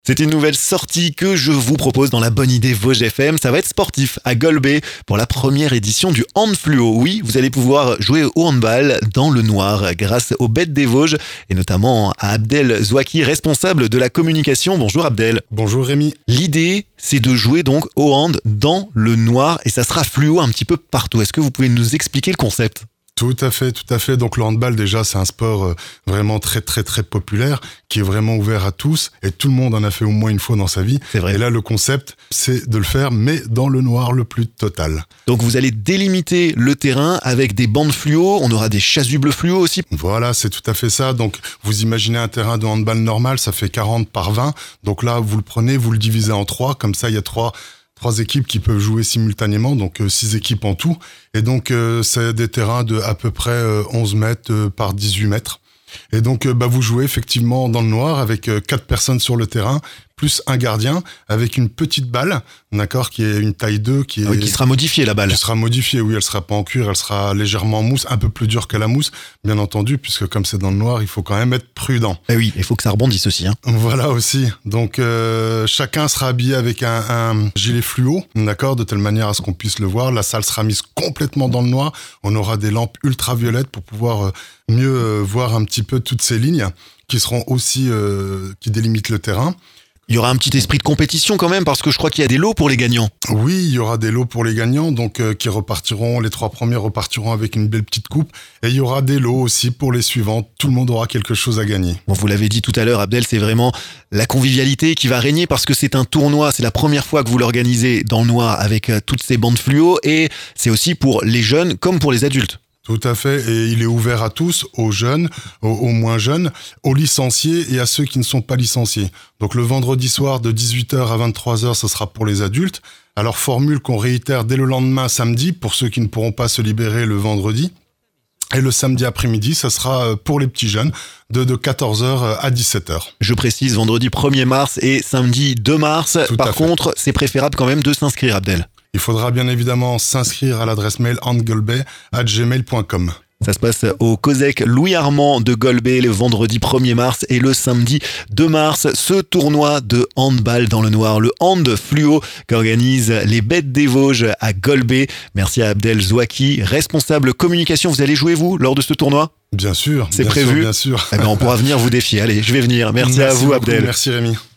C'est une nouvelle sortie que je vous propose dans la bonne idée Vosges FM. Ça va être sportif à Golbey pour la première édition du Hand Fluo. Oui, vous allez pouvoir jouer au handball dans le noir grâce aux Bêtes des Vosges et notamment à Abdel Zouaki, responsable de la communication. Bonjour Abdel. Bonjour Rémi. L'idée, c'est de jouer donc au hand dans le noir et ça sera fluo un petit peu partout. Est-ce que vous pouvez nous expliquer le concept ? Tout à fait. Donc le handball déjà c'est un sport vraiment très populaire qui est vraiment ouvert à tous et tout le monde en a fait au moins une fois dans sa vie. C'est vrai. Et là le concept c'est de le faire mais dans le noir le plus total. Donc vous allez délimiter le terrain avec des bandes fluo, on aura des chasubles fluo aussi. Voilà, c'est tout à fait ça. Donc vous imaginez un terrain de handball normal, ça fait 40 par 20. Donc là vous le prenez, vous le divisez en 3, comme ça il y a trois équipes qui peuvent jouer simultanément, donc 6 équipes en tout. Et donc, c'est des terrains de à peu près 11 mètres par 18 mètres. Et donc, vous jouez effectivement dans le noir avec 4 personnes sur le terrain, plus un gardien avec une petite balle, d'accord, qui est une taille 2. Qui sera modifiée, la balle. Qui sera modifiée, oui, elle sera pas en cuir, elle sera légèrement en mousse, un peu plus dure que la mousse, bien entendu, puisque comme c'est dans le noir, il faut quand même être prudent. Et oui, il faut que ça rebondisse aussi. Voilà aussi. Donc, chacun sera habillé avec un gilet fluo, d'accord, de telle manière à ce qu'on puisse le voir. La salle sera mise complètement dans le noir. On aura des lampes ultraviolettes pour pouvoir mieux voir un petit peu toutes ces lignes qui seront aussi, qui délimitent le terrain. Il y aura un petit esprit de compétition quand même, parce que je crois qu'il y a des lots pour les gagnants. Oui, il y aura des lots pour les gagnants, donc qui repartiront, les 3 premiers repartiront avec une belle petite coupe. Et il y aura des lots aussi pour les suivants. Tout le monde aura quelque chose à gagner. Bon, vous l'avez dit tout à l'heure, Abdel, c'est vraiment la convivialité qui va régner, parce que c'est un tournoi, c'est la première fois que vous l'organisez dans le noir avec toutes ces bandes fluo, et c'est aussi pour les jeunes comme pour les adultes. Tout à fait, et il est ouvert à tous, aux jeunes, aux moins jeunes, aux licenciés et à ceux qui ne sont pas licenciés. Donc le vendredi soir de 18h à 23h, ce sera pour les adultes. Alors formule qu'on réitère dès le lendemain samedi, pour ceux qui ne pourront pas se libérer le vendredi. Et le samedi après-midi, ça sera pour les petits jeunes, de 14h à 17h. Je précise, vendredi 1er mars et samedi 2 mars. Par contre, c'est préférable quand même de s'inscrire, Abdel. Il faudra bien évidemment s'inscrire à l'adresse mail handgolbey@gmail.com. Ça se passe au COSEC Louis Armand de Golbey le vendredi 1er mars et le samedi 2 mars. Ce tournoi de handball dans le noir, le Hand Fluo qu'organisent les Bêtes des Vosges à Golbey. Merci à Abdel Zouaki, responsable communication. Vous allez jouer vous lors de ce tournoi ? Bien sûr. C'est prévu. Bien sûr. Eh ben, on pourra venir vous défier. Allez, je vais venir. Merci à vous, beaucoup, Abdel. Merci Rémi.